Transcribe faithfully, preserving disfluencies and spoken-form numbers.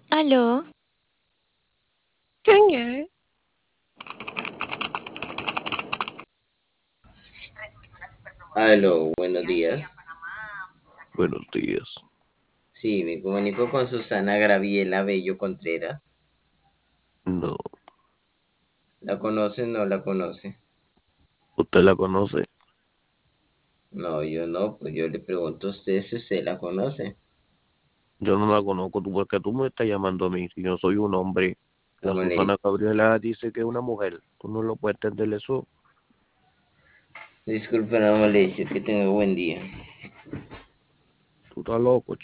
Aló, ¿Quién es? Aló, buenos días. Buenos días. Sí, me comunico con Susana Graviela Bello Contreras. No, ¿La conoce o no la conoce? ¿usted la conoce? No, yo no, pues yo le pregunto a usted si usted la conoce. Yo no la conozco, tú porque tú me estás llamando a mí. Si yo soy un hombre, la Como le Susana Gabriela dice que es una mujer. Tú no lo puedes entender eso. disculpe la molestia, que tenga buen día. Tú estás loco,